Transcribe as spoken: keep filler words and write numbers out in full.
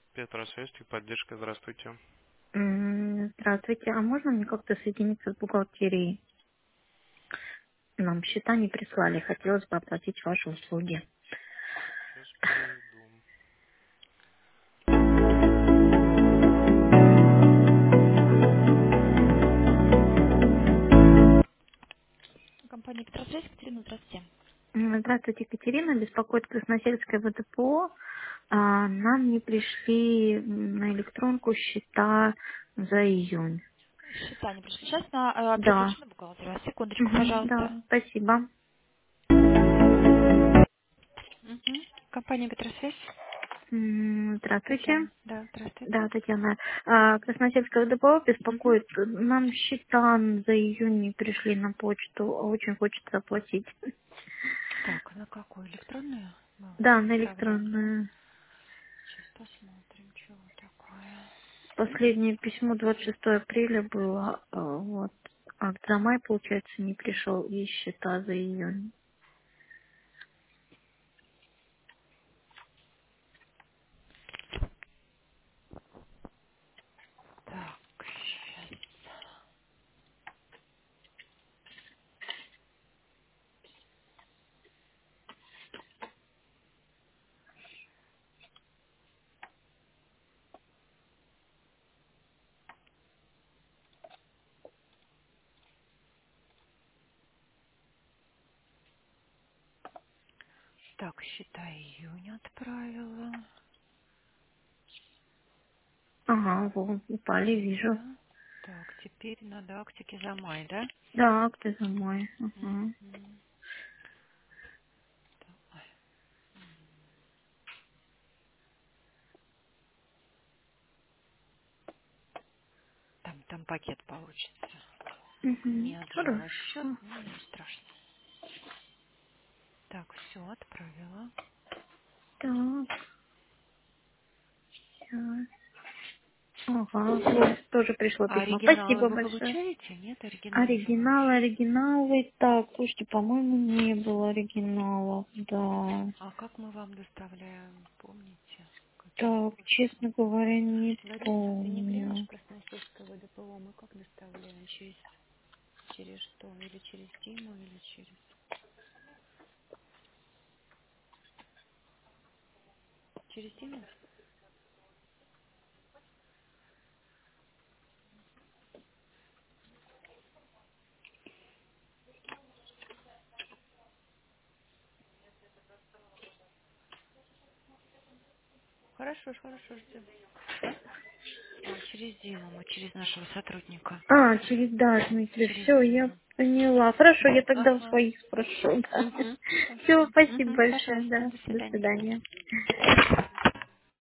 Петросвязь, поддержка, здравствуйте. М, Здравствуйте, а можно мне как-то соединиться с бухгалтерией? Нам счета не прислали, хотелось бы оплатить ваши услуги. Сейчас переведу. Компания Петросвязь, Екатерина, здравствуйте. М, Здравствуйте, Екатерина, беспокоит Красносельское ВДПО. А, Нам не пришли м, на электронку счета за июнь. Счета не пришли. Сейчас на, э, Да, переключу на бухгалтера. Секундочку, Мгм, пожалуйста. да, спасибо. Мгм. Компания Петросвязь. М, Здравствуйте. Татьяна. Да, здравствуйте. Да, Татьяна. А, Красносельское ВДПО Мгм. беспокоит. Нам счета за июнь не пришли на почту, а очень хочется оплатить. Так, на какую? Электронную мы Да, на отправляем, да? электронную. Сейчас посмотрим, что такое. Последнее письмо двадцать шестого апреля было, а, вот. А за май, получается, не пришел и счета за июнь. Так, сейчас. Так, считай, июнь отправила. Ага, вот, упали, вижу. Да. Так, теперь надо актики за май, да? Да, акты за май. Ага. Мгм. Давай. Там, там пакет получится. Угу. Не отжала счет, Хорошо. но не страшно. Так, все, отправила. Так, сейчас. Ага, вот, тоже пришло А письмо. оригиналы Спасибо вы большое. получаете? Нет, оригиналы же мы Оригиналы, еще. оригиналы. Так, слушайте, по-моему, не было оригиналов. Да. А как мы вам доставляем, помните? Каким Так, способом? честно говоря, не Лариса, ты не помню. прячь Красносельское ВДПО. Мы как доставляем? Через, через что? Или через Диму, или через... Через Диму? Хорошо, хорошо, ждем. А, через Диму мы, через нашего сотрудника. А, через да, Дмитрий, Через все, я Диму. поняла. Хорошо, я тогда у Ага. своих спрошу. Да. Угу. Все, Хорошо. спасибо Угу. большое, Пожалуйста, да. до До свидания. свидания.